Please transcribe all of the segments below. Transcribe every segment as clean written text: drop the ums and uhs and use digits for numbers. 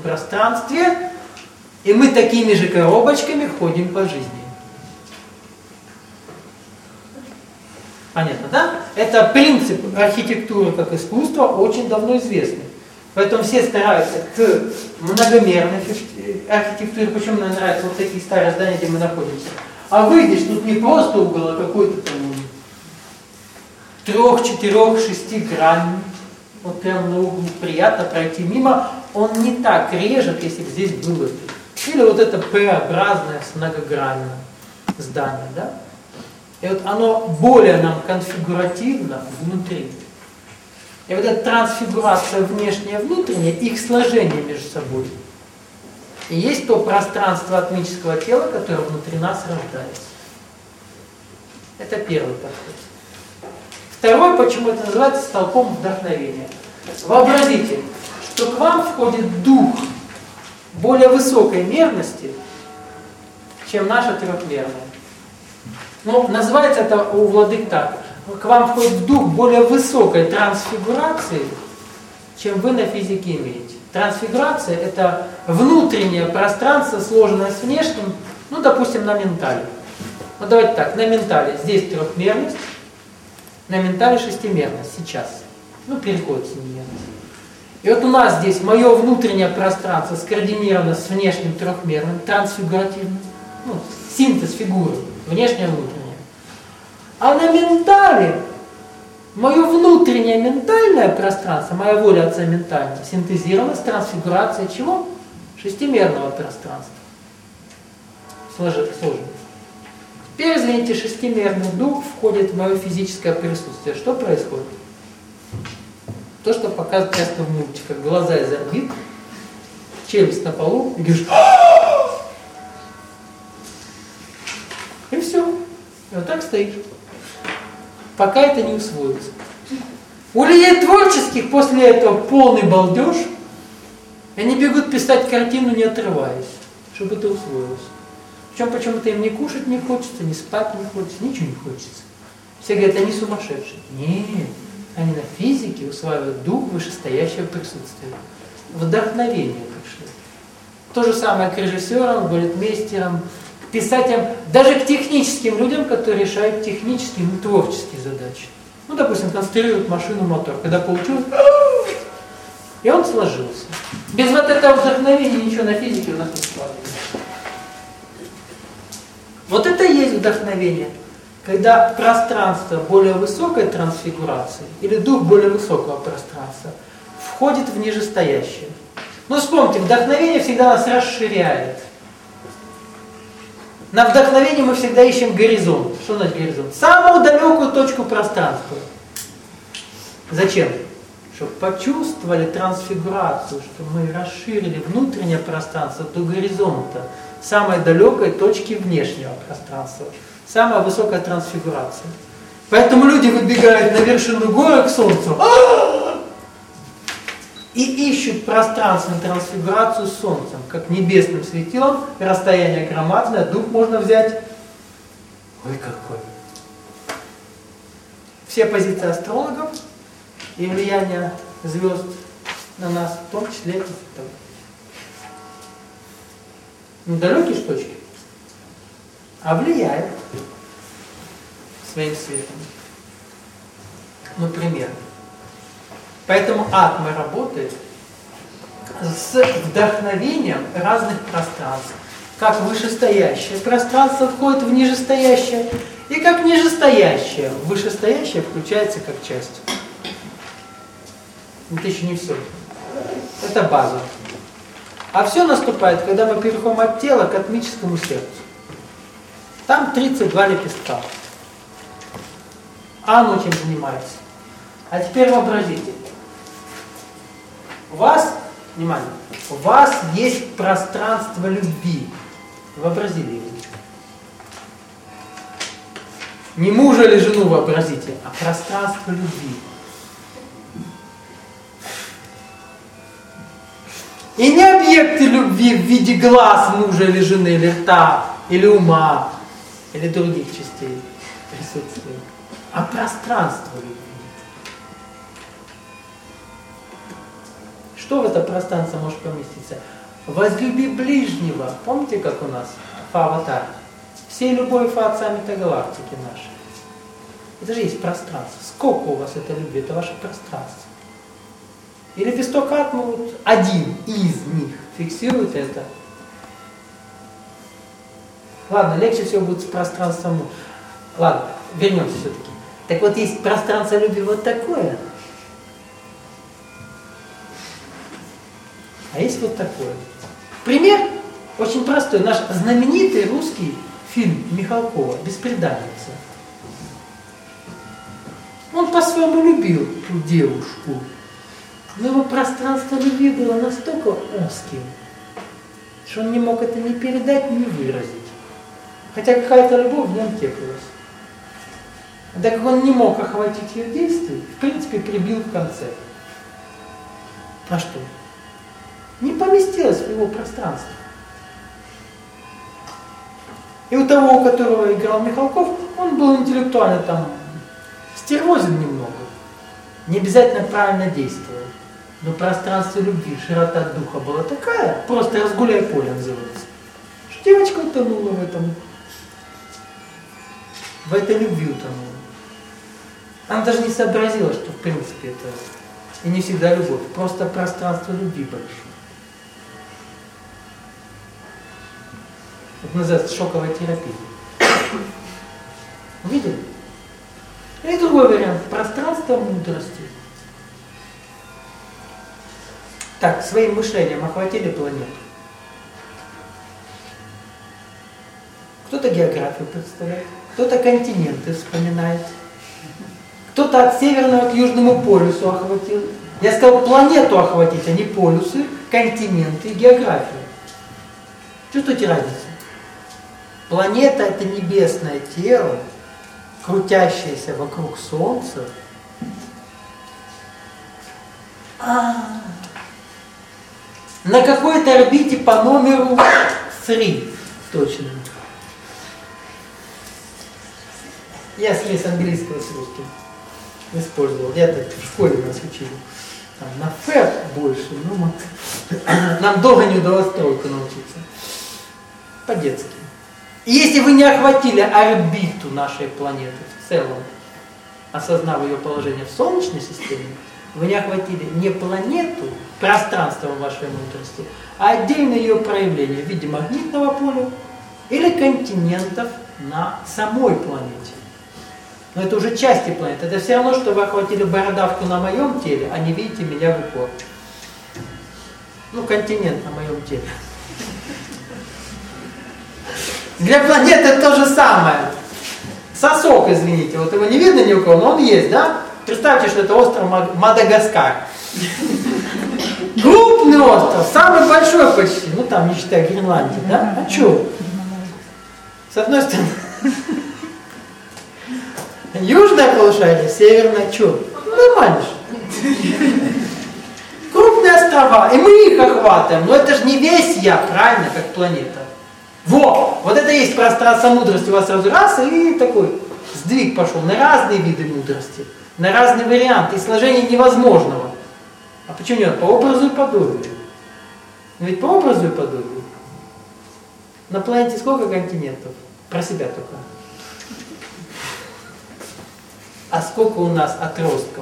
пространстве, и мы такими же коробочками ходим по жизни. Понятно, да? Это принцип архитектуры как искусства очень давно известный. Поэтому все стараются к многомерной архитектуре. Почему мне нравятся вот такие старые здания, где мы находимся? А выйдешь, тут не просто угол, а какой-то там 3, 4, 6 граней. Вот прямо на углу приятно пройти мимо. Он не так режет, если бы здесь было. Или вот это П-образное с многогранным здание, да? И вот оно более нам конфигуративно внутри. И вот эта трансфигурация внешняя и внутренняя, их сложение между собой. И есть то пространство атмического тела, которое внутри нас рождается. Это первый подход. Второй, почему это называется столпом вдохновения. Вообразите, что к вам входит дух более высокой мерности, чем наша трехмерная. Ну, называется это у владык так. К вам входит дух более высокой трансфигурации, чем вы на физике имеете. Трансфигурация – это внутреннее пространство, сложенное с внешним, ну, допустим, на ментале. Вот давайте так, на ментале здесь трехмерность, на ментале шестимерность сейчас. Ну, переход семимерности. И вот у нас здесь мое внутреннее пространство скоординировано с внешним трехмерным, трансфигуративным. Ну, синтез фигуры, внешнее и внутреннее. А на ментале мое внутреннее ментальное пространство, моя воля Отца ментальная, синтезирована с трансфигурацией чего? Шестимерного пространства. Сложно. Теперь, извините, шестимерный дух входит в мое физическое присутствие. Что происходит? То, что показывают часто в мультиках. Глаза из орбит, челюсть на полу, и говоришь, и все. И вот так стоишь. Пока это не усвоится. У людей творческих после этого полный балдеж. Они бегут писать картину, не отрываясь, чтобы это усвоилось. Причем почему-то им не кушать не хочется, не спать не хочется, ничего не хочется. Все говорят, они сумасшедшие. Нет, они на физике усваивают дух вышестоящего присутствия. Вдохновение пришли. То же самое к режиссерам, балетмейстерам, к писателям, даже к техническим людям, которые решают технические, но творческие задачи. Ну, допустим, конструируют машину, мотор. Когда получилось, и он сложился. Без вот этого вдохновения ничего на физике у нас не складывается. Вот это и есть вдохновение. Когда пространство более высокой трансфигурации, или дух более высокого пространства, входит в нижестоящее. Ну, вспомните, вдохновение всегда нас расширяет. На вдохновении мы всегда ищем горизонт. Что значит горизонт? Самую далекую точку пространства. Зачем? Чтобы почувствовали трансфигурацию, чтобы мы расширили внутреннее пространство до горизонта, самой далекой точки внешнего пространства. Самая высокая трансфигурация. Поэтому люди выбегают на вершину горы к солнцу и ищут пространственную трансфигурацию с солнцем, как небесным светилом, расстояние громадное, дух можно взять. Ой, какой! Все позиции астрологов и влияние звезд на нас, в том числе это далекие ж точки, а влияет своим светом. Например. Поэтому атма работает с вдохновением разных пространств. Как вышестоящее пространство входит в нижестоящее, и как нижестоящее в вышестоящее включается как часть. Это еще не все. Это база. А все наступает, когда мы переходим от тела к атмическому сердцу. Там 32 лепестка. А оно чем занимается? А теперь вообразите. У вас, внимание, у вас есть пространство любви. Вообразили его. Не мужа или жену вообразите, а пространство любви. И не объекты любви в виде глаз мужа или жены, или рта, или ума, или других частей присутствия, а пространство любви. Что в это пространство может поместиться? Возлюби ближнего. Помните, как у нас в аватаре? Всей любовь отцами-то галактики нашей. Это же есть пространство. Сколько у вас этой любви? Это ваше пространство. И лепесток атмы, вот один из них фиксирует это. Ладно, легче всего будет с пространством. Ладно, вернемся все-таки. Так вот, есть пространство любви вот такое. А есть вот такое. Пример очень простой. Наш знаменитый русский фильм Михалкова «Бесприданница». Он по-своему любил ту девушку. Но его пространство любви было настолько узким, что он не мог это ни передать, ни выразить. Хотя какая-то любовь в нем теплилась. А так как он не мог охватить ее действие, в принципе, прибил в конце. А что? Не поместилось в его пространство. И у того, у которого играл Михалков, он был интеллектуально там стервозен немного. Не обязательно правильно действовал. Но пространство любви, широта духа была такая, просто «Разгуляй поле» называется, что девочка утонула в этой любви утонула. Она даже не сообразила, что в принципе это и не всегда любовь, просто пространство любви большое. Это называется шоковая терапия. Увидели? Или другой вариант. Пространство мудрости. Так, своим мышлением охватили планету. Кто-то географию представляет, кто-то континенты вспоминает, кто-то от северного к южному полюсу охватил. Я сказал планету охватить, а не полюсы, континенты и географию. Чувствуете разницу? Планета – это небесное тело, крутящееся вокруг Солнца. На какой-то орбите по номеру 3, точно. Я смесь английского с русским использовал. Я так в школе нас учили. Там на Ф больше, но нам долго не удалось тройку научиться. По-детски. И если вы не охватили орбиту нашей планеты в целом, осознав ее положение в Солнечной системе, вы не охватили не планету, пространством вашей мудрости, а отдельно ее проявление в виде магнитного поля или континентов на самой планете. Но это уже части планеты. Это все равно, что вы охватили бородавку на моем теле, а не видите меня в упор. Ну, континент на моем теле. Для планеты то же самое. Сосок, извините, вот его не видно ни у кого, но он есть, да? Представьте, что это остров Мадагаскар. Крупный остров, самый большой почти, ну там не считая Гренландии, да? А что? С одной стороны, южное полушарие, северное, что? Нормально же. Крупные острова, и мы их охватываем, но это же не весь я, правильно, как планета. Вот это есть пространство мудрости, у вас сразу раз, и такой сдвиг пошел на разные виды мудрости, на разные варианты, и сложение невозможного. А почему нет? По образу и подобию. Но ведь по образу и подобию. На планете сколько континентов? Про себя только. А сколько у нас отростков?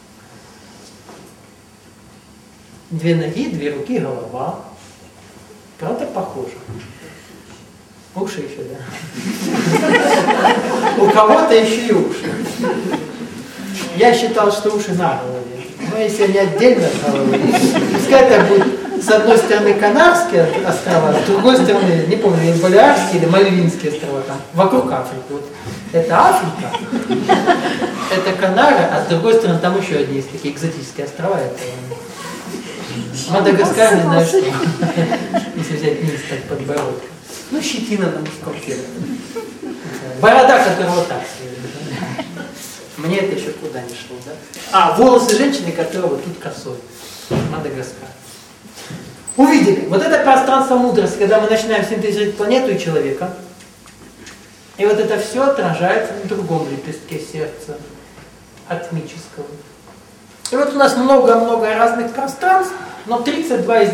2 ноги, 2 руки, голова. Правда похоже? Уши еще, да? У кого-то еще и уши. Я считал, что уши на голове. Но если они отдельно от головы, пускай это будет с одной стороны Канарские острова, с другой стороны, не помню, Балиарские или Мальвинские острова, там, вокруг Африки. Вот. Это Африка, это Канары, а с другой стороны там еще одни есть такие экзотические острова. Это Мадагаскар, не знаю что. Если взять низ так подбородка. Ну, щетина на мужском теле. Борода, которая вот так стоит. Мне это еще куда не шло, да? А, волосы женщины, которые вот тут косой. Мадагаскар. Увидели. Вот это пространство мудрости, когда мы начинаем синтезировать планету и человека. И вот это все отражается на другом лепестке сердца, атмического. И вот у нас много-много разных пространств, но 32 из